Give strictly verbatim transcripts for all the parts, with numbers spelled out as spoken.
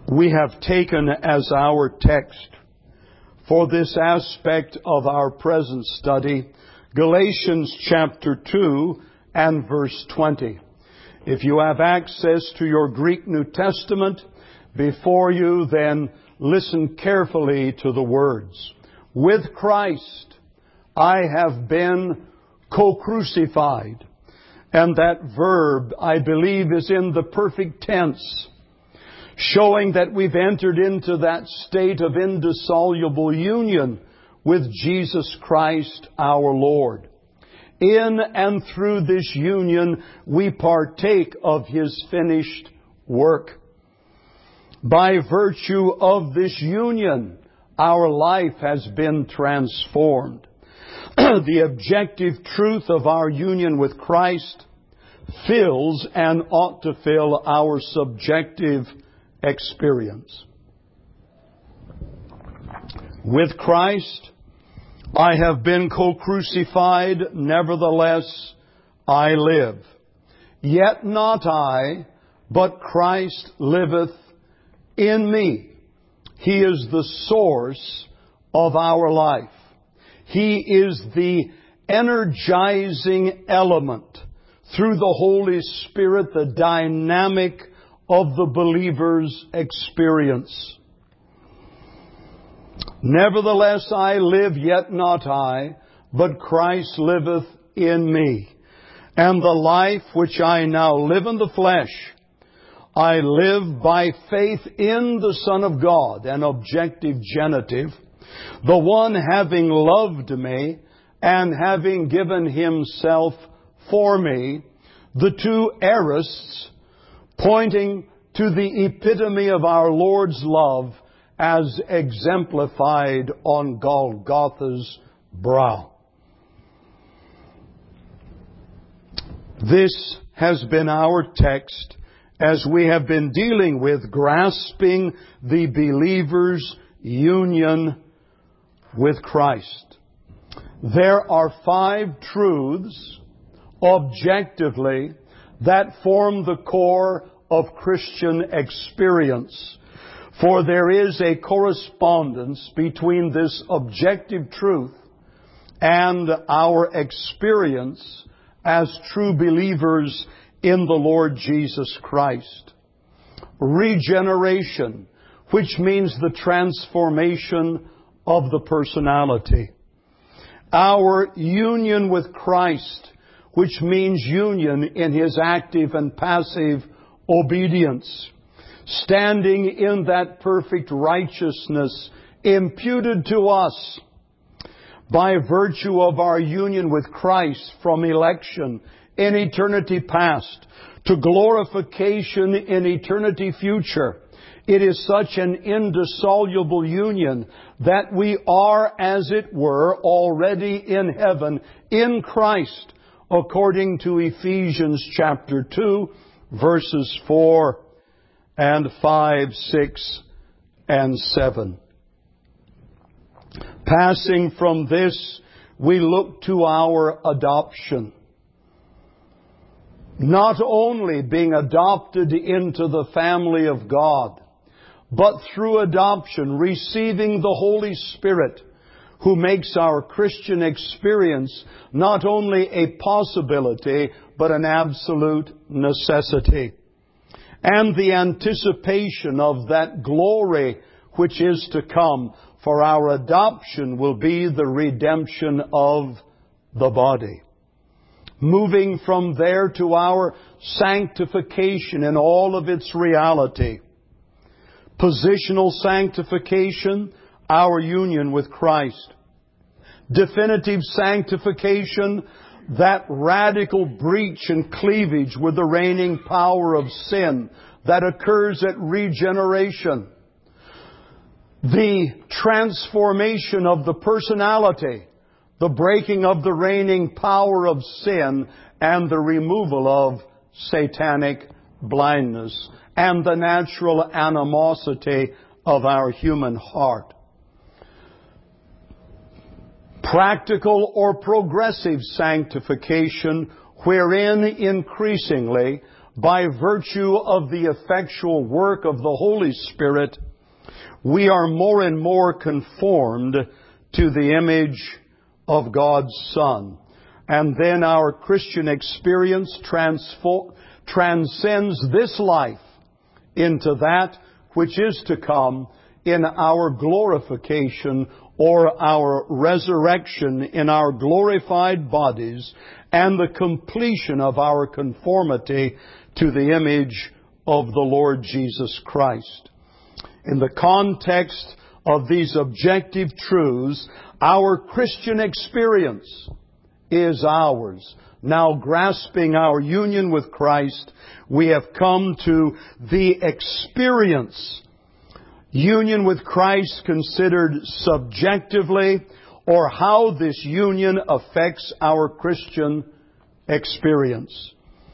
we have taken as our text for this aspect of our present study Galatians chapter two and verse twenty. If you have access to your Greek New Testament before you, then listen carefully to the words. With Christ I have been co-crucified. And that verb, I believe, is in the perfect tense, showing that we've entered into that state of indissoluble union with Jesus Christ our Lord. In and through this union, we partake of His finished work. By virtue of this union, our life has been transformed. The objective truth of our union with Christ fills and ought to fill our subjective experience. With Christ, I have been co-crucified, nevertheless I live. Yet not I, but Christ liveth in me. He is the source of our life. He is the energizing element through the Holy Spirit, the dynamic of the believer's experience. Nevertheless I live, yet not I, but Christ liveth in me. And the life which I now live in the flesh, I live by faith in the Son of God, an objective genitive, the one having loved me and having given Himself for me, the two aorists pointing to the epitome of our Lord's love as exemplified on Golgotha's brow. This has been our text as we have been dealing with grasping the believer's union with Christ. There are five truths, objectively, that form the core of Christian experience. For there is a correspondence between this objective truth and our experience as true believers in the Lord Jesus Christ. Regeneration, which means the transformation of the personality. Our union with Christ, which means union in His active and passive obedience. Standing in that perfect righteousness imputed to us by virtue of our union with Christ from election in eternity past to glorification in eternity future. It is such an indissoluble union that we are, as it were, already in heaven in Christ, according to Ephesians chapter two, verses four and five, six, and seven. Passing from this, we look to our adoption. Not only being adopted into the family of God, but through adoption, receiving the Holy Spirit, who makes our Christian experience not only a possibility, but an absolute necessity. And the anticipation of that glory which is to come, for our adoption will be the redemption of the body. Moving from there to our sanctification in all of its reality. Positional sanctification, our union with Christ. Definitive sanctification, that radical breach and cleavage with the reigning power of sin that occurs at regeneration. The transformation of the personality, the breaking of the reigning power of sin, and the removal of satanic blindness, and the natural animosity of our human heart. Practical or progressive sanctification, wherein increasingly by virtue of the effectual work of the Holy Spirit, we are more and more conformed to the image of God's Son. And then our Christian experience transfo- transcends this life into that which is to come in our glorification or our resurrection in our glorified bodies and the completion of our conformity to the image of the Lord Jesus Christ. In the context of these objective truths, our Christian experience is ours. Now, grasping our union with Christ, we have come to the experience. Union with Christ considered subjectively, or how this union affects our Christian experience.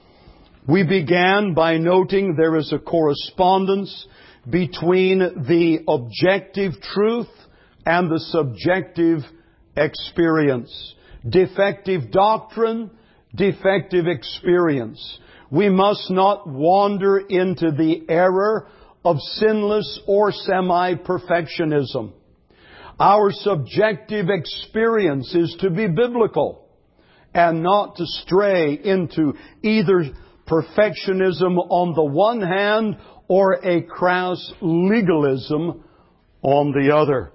We began by noting there is a correspondence between the objective truth and the subjective experience. Defective doctrine, defective experience. We must not wander into the error of sinless or semi-perfectionism. Our subjective experience is to be biblical and not to stray into either perfectionism on the one hand or a crass legalism on the other.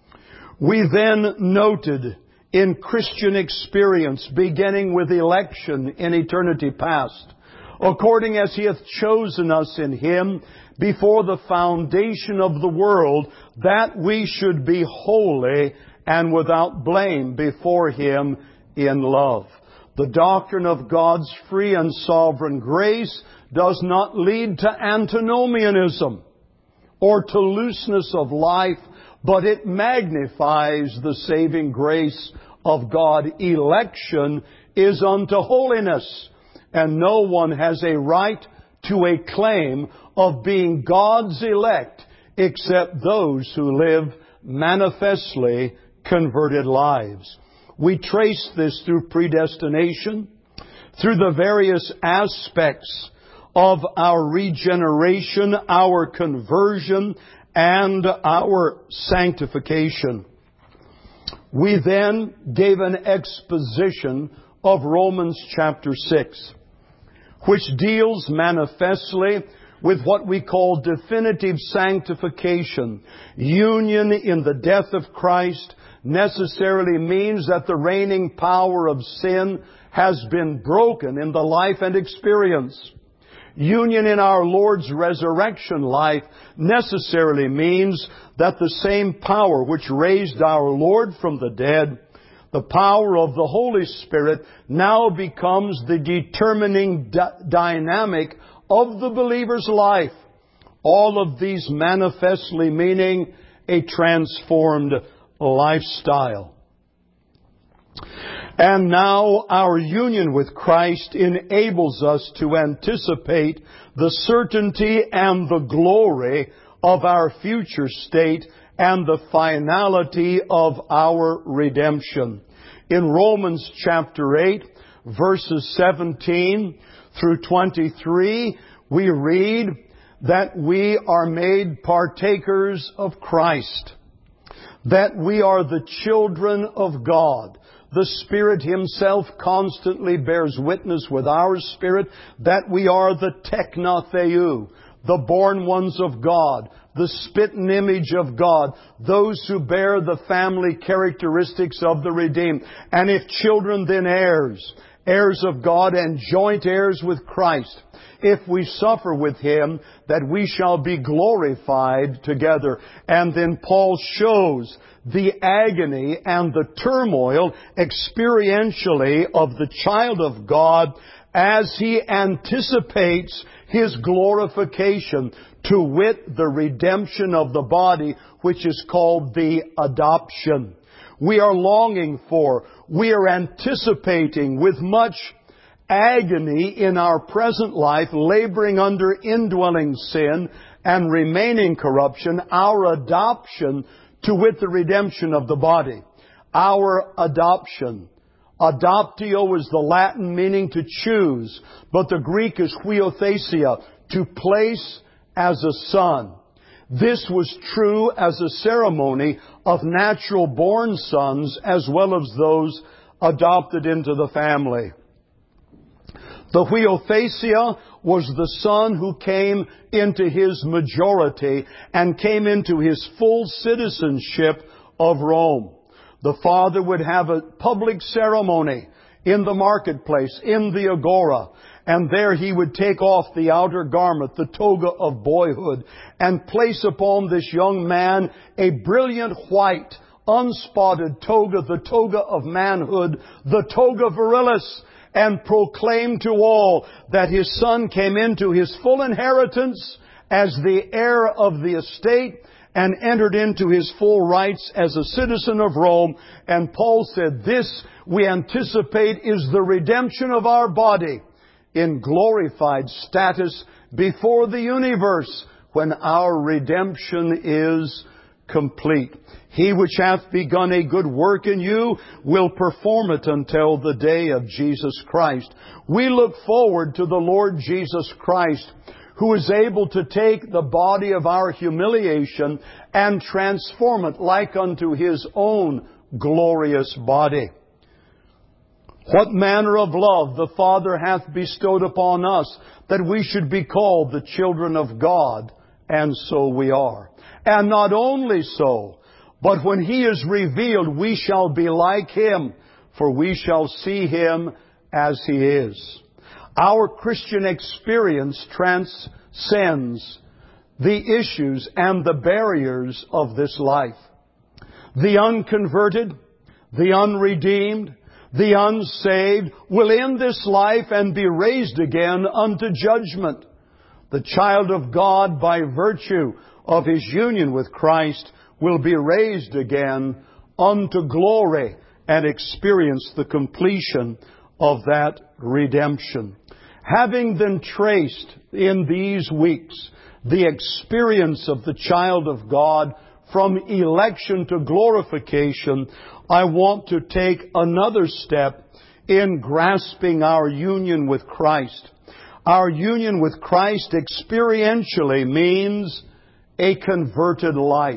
We then noted in Christian experience, beginning with election in eternity past, according as He hath chosen us in Him before the foundation of the world, that we should be holy and without blame before Him in love. The doctrine of God's free and sovereign grace does not lead to antinomianism or to looseness of life, but it magnifies the saving grace of God. Election is unto holiness, and no one has a right to a claim of being God's elect except those who live manifestly converted lives. We trace this through predestination, through the various aspects of our regeneration, our conversion, and our sanctification. We then gave an exposition of Romans chapter six, which deals manifestly with what we call definitive sanctification. Union in the death of Christ necessarily means that the reigning power of sin has been broken in the life and experience. Union in our Lord's resurrection life necessarily means that the same power which raised our Lord from the dead, the power of the Holy Spirit, now becomes the determining d- dynamic of the believer's life. All of these manifestly meaning a transformed lifestyle. And now our union with Christ enables us to anticipate the certainty and the glory of our future state and the finality of our redemption. In Romans chapter eight, verses seventeen through twenty-three, we read that we are made partakers of Christ, that we are the children of God. The Spirit Himself constantly bears witness with our spirit that we are the teknotheou, the born ones of God, the spitten image of God, those who bear the family characteristics of the redeemed. And if children, then heirs, heirs of God and joint heirs with Christ. If we suffer with Him, that we shall be glorified together. And then Paul shows the agony and the turmoil experientially of the child of God as he anticipates his glorification, to wit, the redemption of the body, which is called the adoption. We are longing for, we are anticipating with much agony in our present life, laboring under indwelling sin and remaining corruption, our adoption, to wit, the redemption of the body. Our adoption. Adoptio is the Latin meaning to choose, but the Greek is huiothesia, to place as a son. This was true as a ceremony of natural-born sons as well as those adopted into the family. The huiothesia was the son who came into his majority and came into his full citizenship of Rome. The father would have a public ceremony in the marketplace, in the agora, and there he would take off the outer garment, the toga of boyhood, and place upon this young man a brilliant white, unspotted toga, the toga of manhood, the toga virilis, and proclaim to all that his son came into his full inheritance as the heir of the estate and entered into his full rights as a citizen of Rome. And Paul said, this, we anticipate, is the redemption of our body in glorified status before the universe when our redemption is complete. He which hath begun a good work in you will perform it until the day of Jesus Christ. We look forward to the Lord Jesus Christ, who is able to take the body of our humiliation and transform it like unto His own glorious body. What manner of love the Father hath bestowed upon us, that we should be called the children of God, and so we are. And not only so, but when He is revealed, we shall be like Him, for we shall see Him as He is. Our Christian experience transcends the issues and the barriers of this life. The unconverted, the unredeemed, the unsaved will end this life and be raised again unto judgment. The child of God, by virtue of his union with Christ, will be raised again unto glory and experience the completion of that redemption. Having then traced in these weeks the experience of the child of God from election to glorification, I want to take another step in grasping our union with Christ. Our union with Christ experientially means a converted life.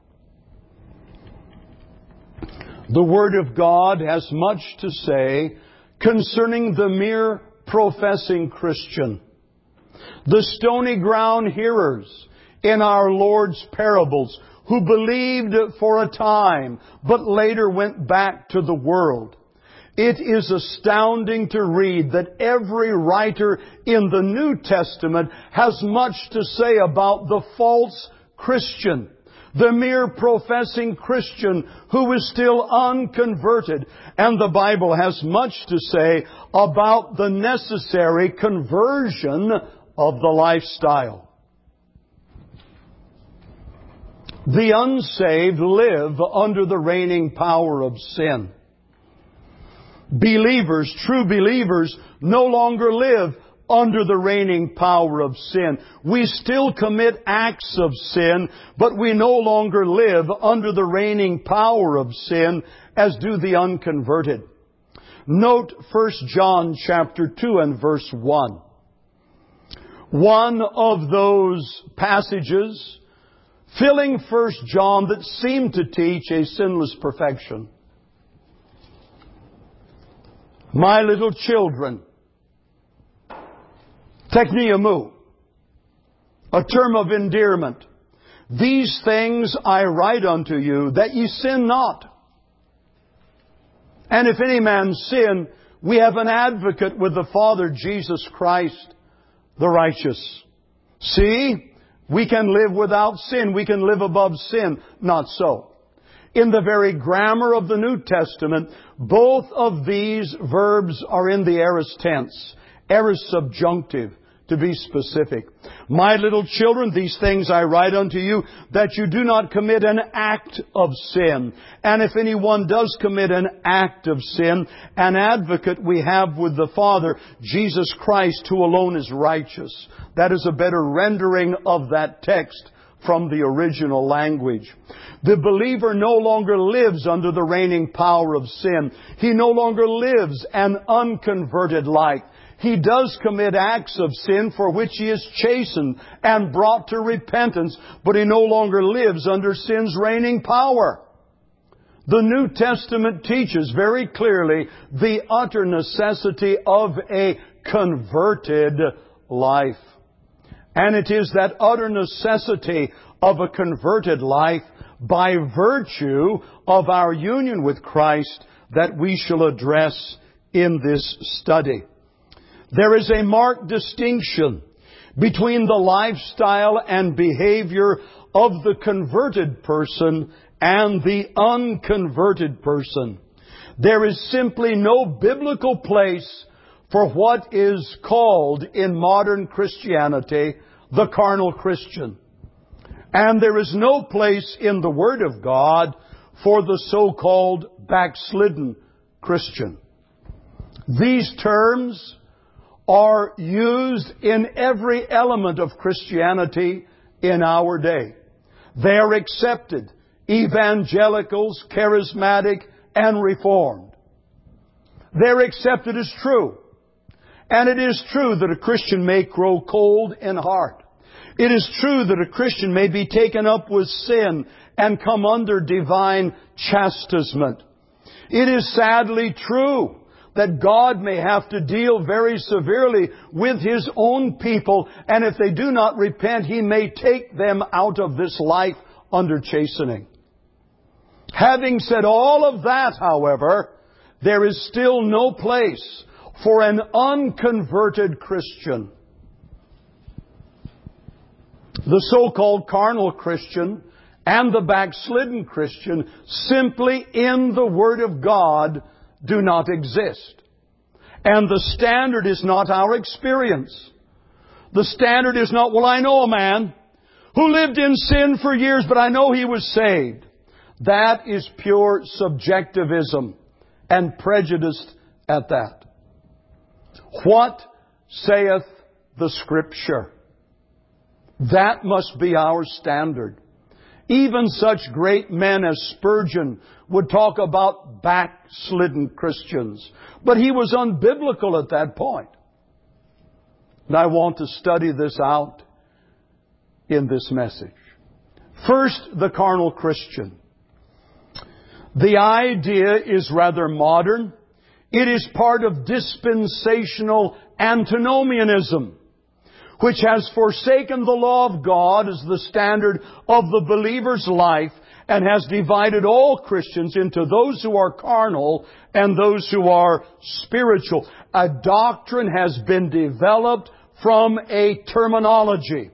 The Word of God has much to say concerning the mere professing Christian. The stony ground hearers in our Lord's parables who believed for a time but later went back to the world. It is astounding to read that every writer in the New Testament has much to say about the false Christian, the mere professing Christian who is still unconverted. And the Bible has much to say about the necessary conversion of the lifestyle. The unsaved live under the reigning power of sin. Believers, true believers, no longer live under the reigning power of sin. We still commit acts of sin, but we no longer live under the reigning power of sin as do the unconverted. Note First John chapter two and verse one. One of those passages filling First John that seem to teach a sinless perfection. My little children, tekniamu, a term of endearment. These things I write unto you, that ye sin not. And if any man sin, we have an advocate with the Father, Jesus Christ, the righteous. See, we can live without sin. We can live above sin. Not so. In the very grammar of the New Testament, both of these verbs are in the aorist tense. Aorist subjunctive, to be specific. My little children, these things I write unto you, that you do not commit an act of sin. And if anyone does commit an act of sin, an advocate we have with the Father, Jesus Christ, who alone is righteous. That is a better rendering of that text from the original language. The believer no longer lives under the reigning power of sin. He no longer lives an unconverted life. He does commit acts of sin for which he is chastened and brought to repentance, but he no longer lives under sin's reigning power. The New Testament teaches very clearly the utter necessity of a converted life. And it is that utter necessity of a converted life by virtue of our union with Christ that we shall address in this study. There is a marked distinction between the lifestyle and behavior of the converted person and the unconverted person. There is simply no biblical place for what is called in modern Christianity the carnal Christian. And there is no place in the Word of God for the so-called backslidden Christian. These terms are used in every element of Christianity in our day. They are accepted, evangelicals, charismatic, and reformed. They're accepted as true. And it is true that a Christian may grow cold in heart. It is true that a Christian may be taken up with sin and come under divine chastisement. It is sadly true that God may have to deal very severely with His own people, and if they do not repent, He may take them out of this life under chastening. Having said all of that, however, there is still no place for an unconverted Christian. The so-called carnal Christian and the backslidden Christian simply in the Word of God do not exist. And the standard is not our experience. The standard is not, well, I know a man who lived in sin for years, but I know he was saved. That is pure subjectivism and prejudiced at that. What saith the Scripture? That must be our standard. Even such great men as Spurgeon would talk about backslidden Christians. But he was unbiblical at that point. And I want to study this out in this message. First, the carnal Christian. The idea is rather modern. It is part of dispensational antinomianism, which has forsaken the law of God as the standard of the believer's life and has divided all Christians into those who are carnal and those who are spiritual. A doctrine has been developed from a terminology.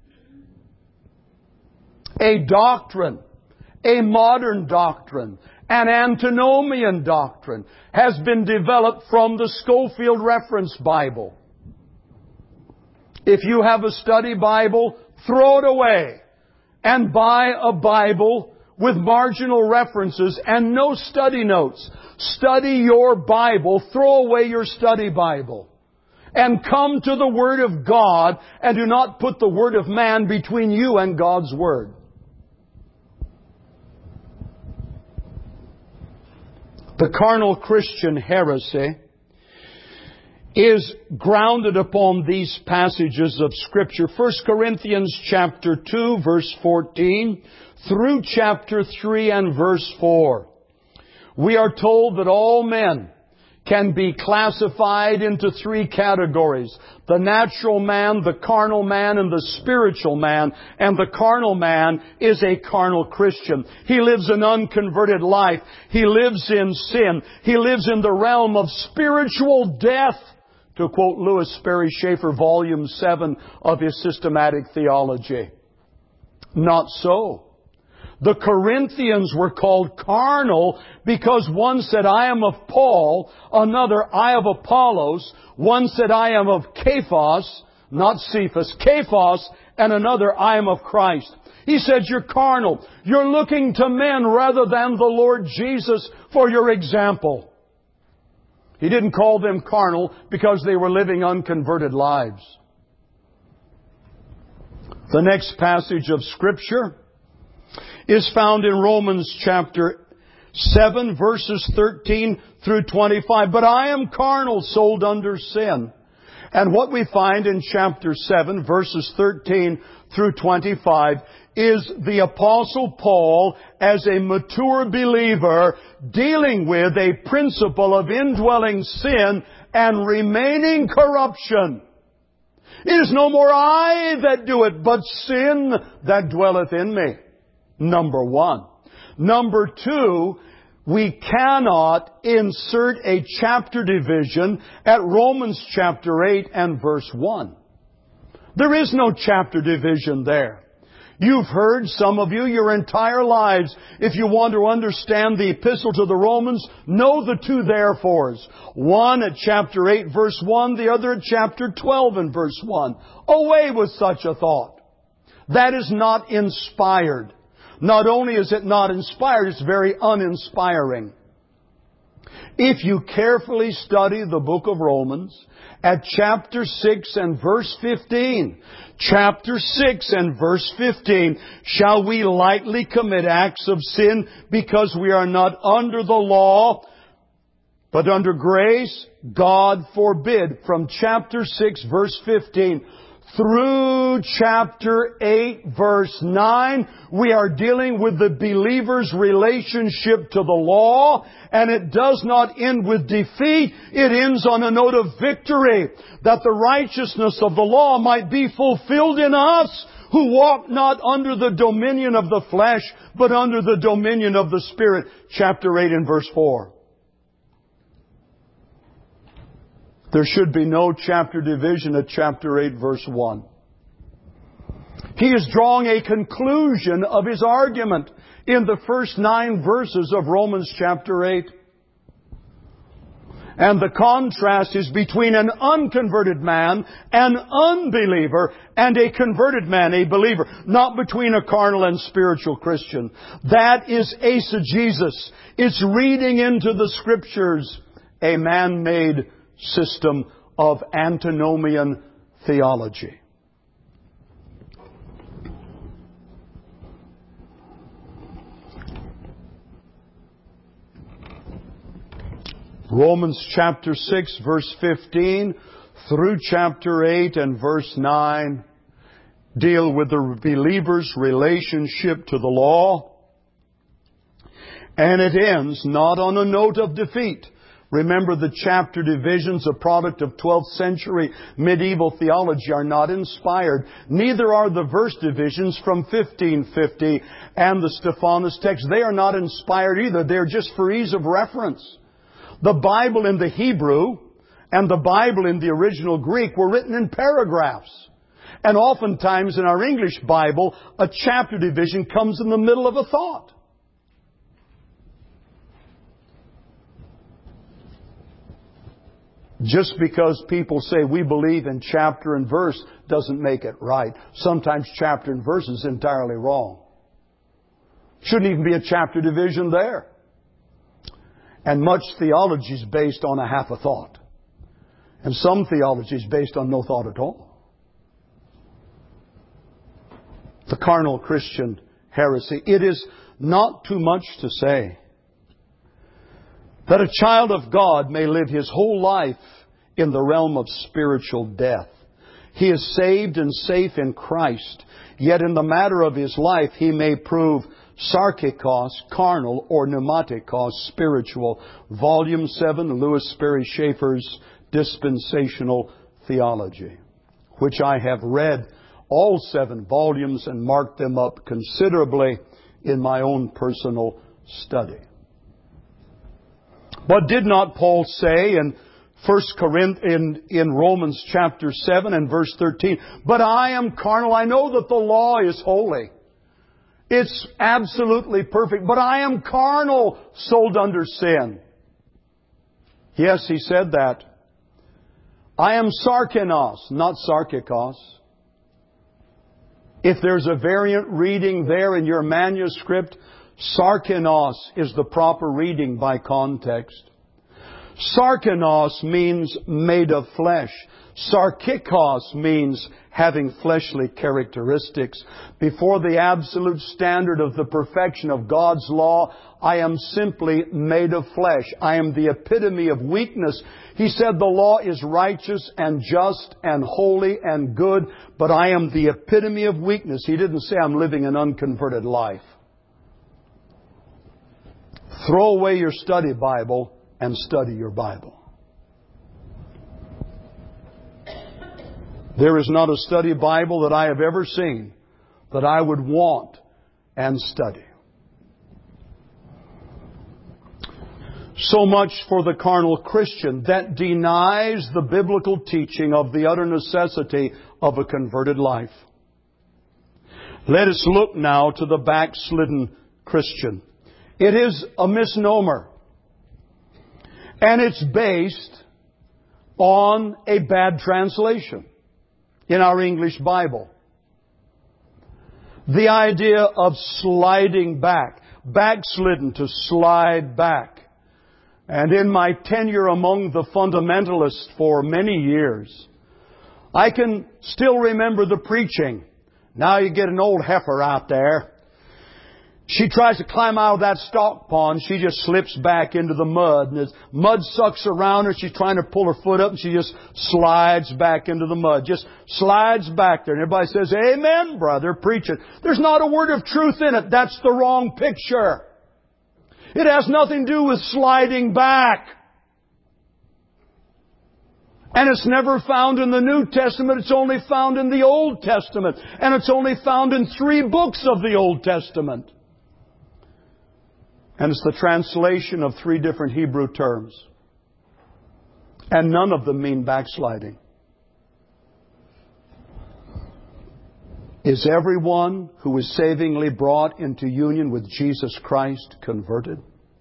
A doctrine, a modern doctrine, an antinomian doctrine has been developed from the Scofield Reference Bible. If you have a study Bible, throw it away and buy a Bible with marginal references and no study notes. Study your Bible. Throw away your study Bible. And come to the Word of God and do not put the Word of man between you and God's Word. The carnal Christian heresy is grounded upon these passages of Scripture. First Corinthians chapter two, verse fourteen, through chapter three and verse four. We are told that all men can be classified into three categories. The natural man, the carnal man, and the spiritual man. And the carnal man is a carnal Christian. He lives an unconverted life. He lives in sin. He lives in the realm of spiritual death. To quote Louis Sperry Schaeffer, volume seven of his Systematic Theology. Not so. The Corinthians were called carnal because one said, I am of Paul, another, I of Apollos, one said, I am of Cephas, not Cephas, Cephas, and another, I am of Christ. He said, you're carnal. You're looking to men rather than the Lord Jesus for your example. He didn't call them carnal because they were living unconverted lives. The next passage of Scripture is found in Romans chapter seven, verses thirteen through twenty-five. But I am carnal, sold under sin. And what we find in chapter seven, verses thirteen through twenty-five, is the Apostle Paul, as a mature believer, dealing with a principle of indwelling sin and remaining corruption. It is no more I that do it, but sin that dwelleth in me. Number one. Number two, we cannot insert a chapter division at Romans chapter eight and verse one. There is no chapter division there. You've heard, some of you, your entire lives, if you want to understand the epistle to the Romans, know the two therefores. One at chapter eight verse one, the other at chapter twelve and verse one. Away with such a thought. That is not inspired. Not only is it not inspired, it's very uninspiring. If you carefully study the book of Romans, at chapter six and verse fifteen, chapter six and verse fifteen, shall we lightly commit acts of sin because we are not under the law, but under grace? God forbid. From chapter six, verse fifteen, through chapter eight, verse nine, we are dealing with the believer's relationship to the law, and it does not end with defeat. It ends on a note of victory, that the righteousness of the law might be fulfilled in us, who walk not under the dominion of the flesh, but under the dominion of the Spirit. Chapter eight and verse four. There should be no chapter division at chapter eight, verse one. He is drawing a conclusion of his argument in the first nine verses of Romans chapter eight. And the contrast is between an unconverted man, an unbeliever, and a converted man, a believer. Not between a carnal and spiritual Christian. That is eisegesis. It's reading into the Scriptures a man-made system of antinomian theology. Romans chapter six, verse fifteen through chapter eight and verse nine deal with the believer's relationship to the law. And it ends not on a note of defeat. Remember, the chapter divisions, a product of twelfth century medieval theology, are not inspired. Neither are the verse divisions from fifteen fifty and the Stephanus text. They are not inspired either. They're just for ease of reference. The Bible in the Hebrew and the Bible in the original Greek were written in paragraphs. And oftentimes in our English Bible, a chapter division comes in the middle of a thought. Just because people say we believe in chapter and verse doesn't make it right. Sometimes chapter and verse is entirely wrong. Shouldn't even be a chapter division there. And much theology is based on a half a thought. And some theology is based on no thought at all. The carnal Christian heresy. It is not too much to say that a child of God may live his whole life in the realm of spiritual death. He is saved and safe in Christ, yet in the matter of his life he may prove sarkikos, carnal, or pneumatikos, spiritual. Volume seven, Lewis Sperry Schaeffer's Dispensational Theology, which I have read all seven volumes and marked them up considerably in my own personal study. But did not Paul say in First Corinthians, in, in Romans chapter seven and verse thirteen, but I am carnal. I know that the law is holy. It's absolutely perfect. But I am carnal, sold under sin. Yes, he said that. I am sarkinos, not sarkikos. If there's a variant reading there in your manuscript, sarkinos is the proper reading by context. Sarkinos means made of flesh. Sarkikos means having fleshly characteristics. Before the absolute standard of the perfection of God's law, I am simply made of flesh. I am the epitome of weakness. He said the law is righteous and just and holy and good, but I am the epitome of weakness. He didn't say I'm living an unconverted life. Throw away your study Bible and study your Bible. There is not a study Bible that I have ever seen that I would want and study. So much for the carnal Christian that denies the biblical teaching of the utter necessity of a converted life. Let us look now to the backslidden Christian. It is a misnomer. And it's based on a bad translation in our English Bible. The idea of sliding back, backslidden, to slide back. And in my tenure among the fundamentalists for many years, I can still remember the preaching. Now you get an old heifer out there. She tries to climb out of that stock pond. She just slips back into the mud. And as mud sucks around her, she's trying to pull her foot up and she just slides back into the mud. Just slides back there. And everybody says, "Amen, brother, preach it." There's not a word of truth in it. That's the wrong picture. It has nothing to do with sliding back. And it's never found in the New Testament. It's only found in the Old Testament. And it's only found in three books of the Old Testament. And it's the translation of three different Hebrew terms. And none of them mean backsliding. Is everyone who is savingly brought into union with Jesus Christ converted?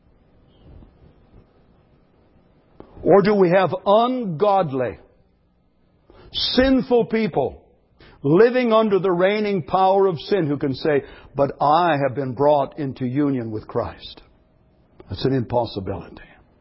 Or do we have ungodly, sinful people living under the reigning power of sin who can say, "But I have been brought into union with Christ"? That's an impossibility.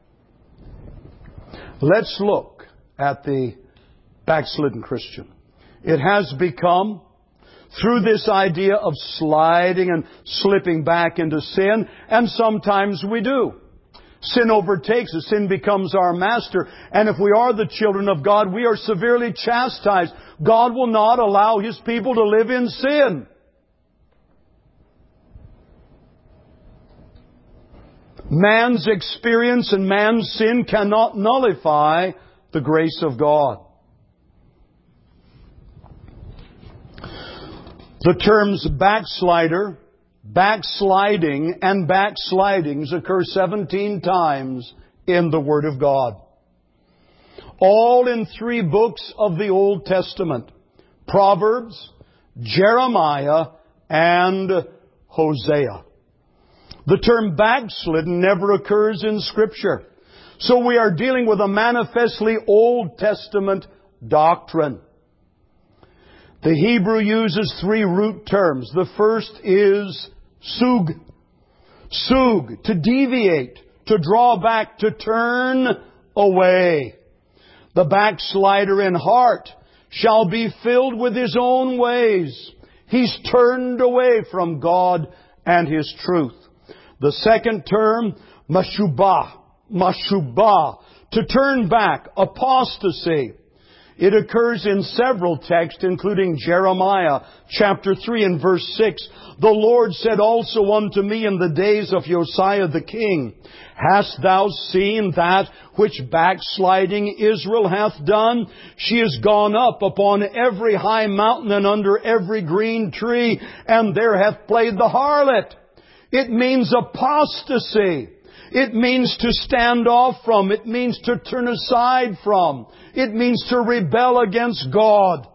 Let's look at the backslidden Christian. It has become, through this idea of sliding and slipping back into sin, and sometimes we do. Sin overtakes us. Sin becomes our master. And if we are the children of God, we are severely chastised. God will not allow His people to live in sin. Man's experience and man's sin cannot nullify the grace of God. The terms backslider, backsliding, and backslidings occur seventeen times in the Word of God. All in three books of the Old Testament: Proverbs, Jeremiah, and Hosea. The term backslidden never occurs in Scripture. So we are dealing with a manifestly Old Testament doctrine. The Hebrew uses three root terms. The first is sug. Sug, to deviate, to draw back, to turn away. The backslider in heart shall be filled with his own ways. He's turned away from God and His truth. The second term, mashubah, mashubah, to turn back, apostasy. It occurs in several texts, including Jeremiah chapter three and verse six. The Lord said also unto me in the days of Josiah the king, Hast thou seen that which backsliding Israel hath done? She is gone up upon every high mountain and under every green tree, and there hath played the harlot. It means apostasy. It means to stand off from. It means to turn aside from. It means to rebel against God.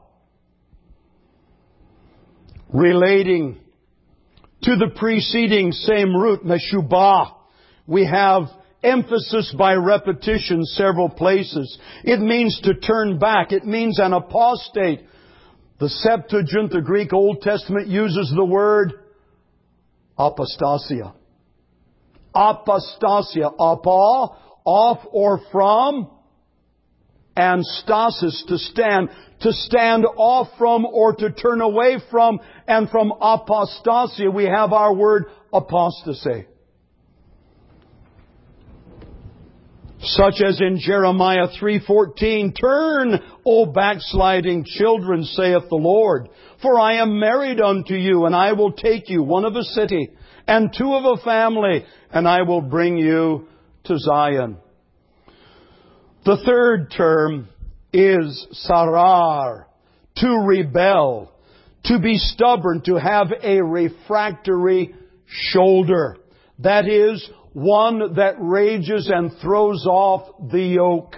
Relating to the preceding same root, meshubah, we have emphasis by repetition several places. It means to turn back. It means an apostate. The Septuagint, the Greek Old Testament, uses the word apostasia. Apostasia. Apa, off or from. and stasis, to stand, to stand off from or to turn away from, and from apostasia we have our word apostasy. Such as in Jeremiah three fourteen, "Turn, O backsliding children, saith the Lord, for I am married unto you, and I will take you, one of a city, and two of a family, and I will bring you to Zion." The third term is sarar, to rebel, to be stubborn, to have a refractory shoulder. That is, one that rages and throws off the yoke.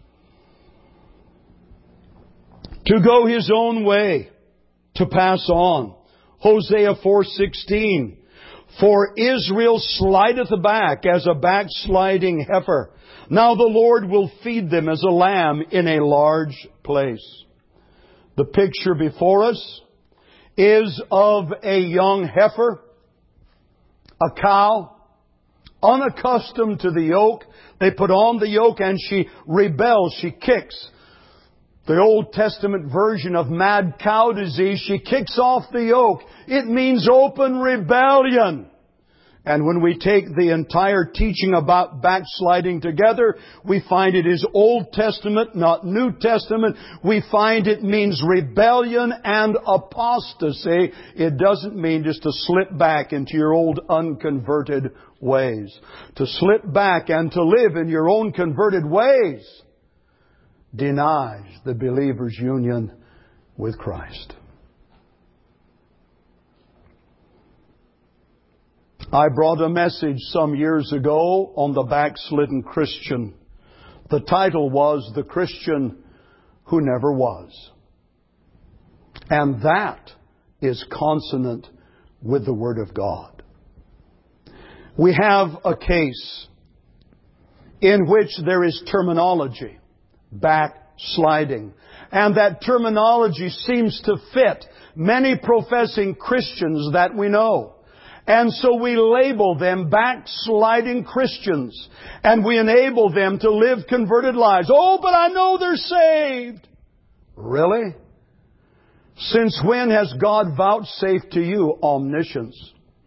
To go his own way, to pass on. Hosea four sixteen, "For Israel slideth back as a backsliding heifer. Now the Lord will feed them as a lamb in a large place." The picture before us is of a young heifer, a cow, unaccustomed to the yoke. They put on the yoke and she rebels, she kicks. The Old Testament version of mad cow disease, she kicks off the yoke. It means open rebellion. And when we take the entire teaching about backsliding together, we find it is Old Testament, not New Testament. We find it means rebellion and apostasy. It doesn't mean just to slip back into your old unconverted ways. To slip back and to live in your own converted ways denies the believer's union with Christ. I brought a message some years ago on the backslidden Christian. The title was "The Christian Who Never Was." And that is consonant with the Word of God. We have a case in which there is terminology, backsliding. And that terminology seems to fit many professing Christians that we know. And so we label them backsliding Christians. And we enable them to live converted lives. "Oh, but I know they're saved." Really? Since when has God vouchsafed to you omniscience?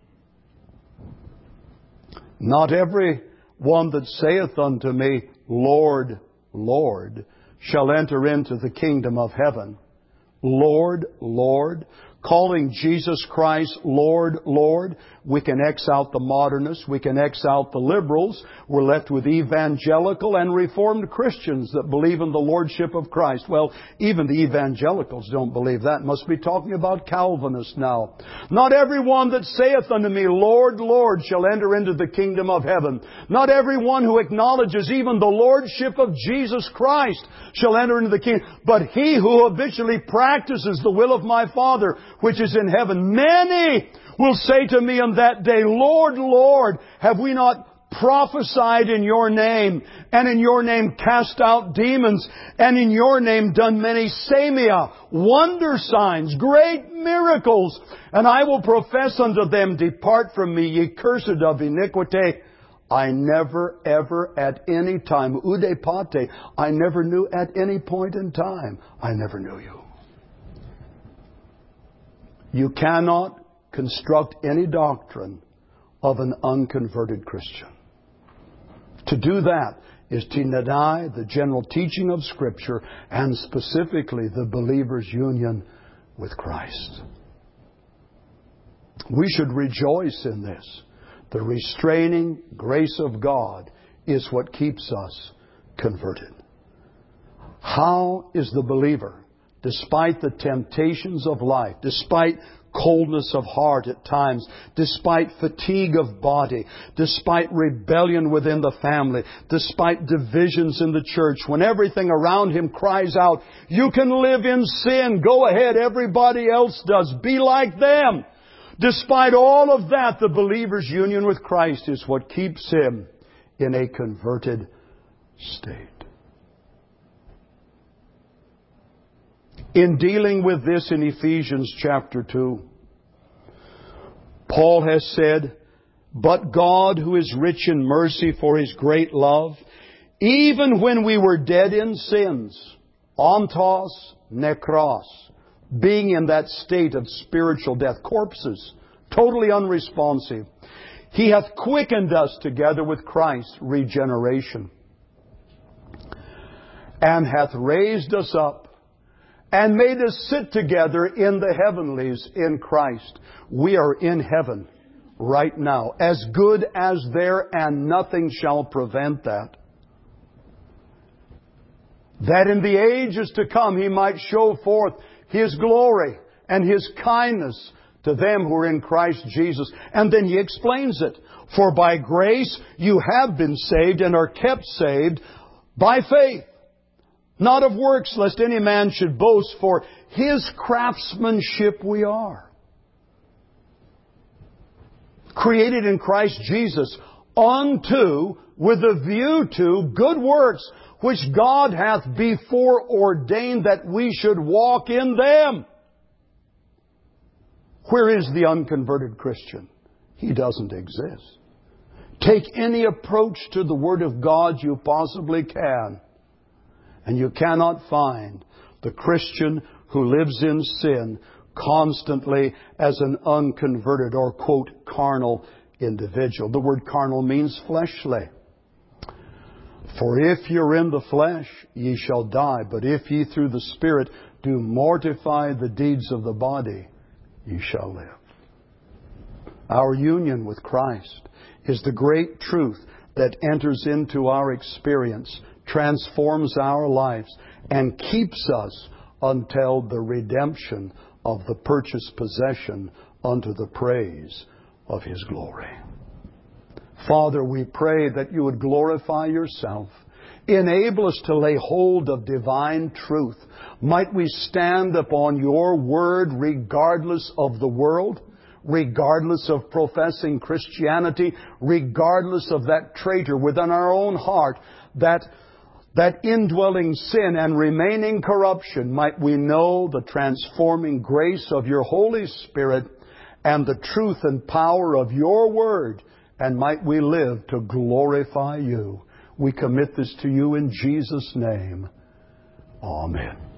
"Not every one that saith unto me, Lord, Lord, shall enter into the kingdom of heaven." Lord, Lord. Calling Jesus Christ Lord, Lord. We can X out the modernists. We can X out the liberals. We're left with evangelical and reformed Christians that believe in the Lordship of Christ. Well, even the evangelicals don't believe that. Must be talking about Calvinists now. "Not everyone that saith unto me, Lord, Lord, shall enter into the kingdom of heaven." Not everyone who acknowledges even the Lordship of Jesus Christ shall enter into the kingdom. "But he who habitually practices the will of my Father, which is in heaven." Many will say to me on that day, "Lord, Lord, have we not prophesied in your name, and in your name cast out demons, and in your name done many semia, wonder signs, great miracles? And I will profess unto them, Depart from me, ye cursed of iniquity. I never, ever, at any time," ude pate, I never knew at any point in time, I never knew you. You cannot construct any doctrine of an unconverted Christian. To do that is to deny the general teaching of Scripture and specifically the believer's union with Christ. We should rejoice in this. The restraining grace of God is what keeps us converted. How is the believer, despite the temptations of life, despite coldness of heart at times, despite fatigue of body, despite rebellion within the family, despite divisions in the church, when everything around him cries out, "You can live in sin, go ahead, everybody else does, be like them." Despite all of that, the believer's union with Christ is what keeps him in a converted state. In dealing with this in Ephesians chapter two, Paul has said, "But God, who is rich in mercy for His great love, even when we were dead in sins, ontos nekros, being in that state of spiritual death, corpses, totally unresponsive, He hath quickened us together with Christ, regeneration, and hath raised us up, and made us sit together in the heavenlies in Christ. We are in heaven right now, as good as there, and nothing shall prevent that. That in the ages to come He might show forth His glory and His kindness to them who are in Christ Jesus. And then He explains it. For by grace you have been saved and are kept saved by faith, not of works, lest any man should boast, for His craftsmanship we are. Created in Christ Jesus unto, with a view to, good works, which God hath before ordained that we should walk in them. Where is the unconverted Christian? He doesn't exist. Take any approach to the Word of God you possibly can, and you cannot find the Christian who lives in sin constantly as an unconverted or, quote, carnal individual. The word carnal means fleshly. For if you're in the flesh, ye shall die. But if ye through the Spirit do mortify the deeds of the body, ye shall live. Our union with Christ is the great truth that enters into our experience, transforms our lives, and keeps us until the redemption of the purchased possession unto the praise of His glory. Father, we pray that You would glorify Yourself. Enable us to lay hold of divine truth. Might we stand upon Your Word regardless of the world, regardless of professing Christianity, regardless of that traitor within our own heart, that that indwelling sin and remaining corruption. Might we know the transforming grace of Your Holy Spirit and the truth and power of Your Word, and might we live to glorify You. We commit this to You in Jesus' name. Amen.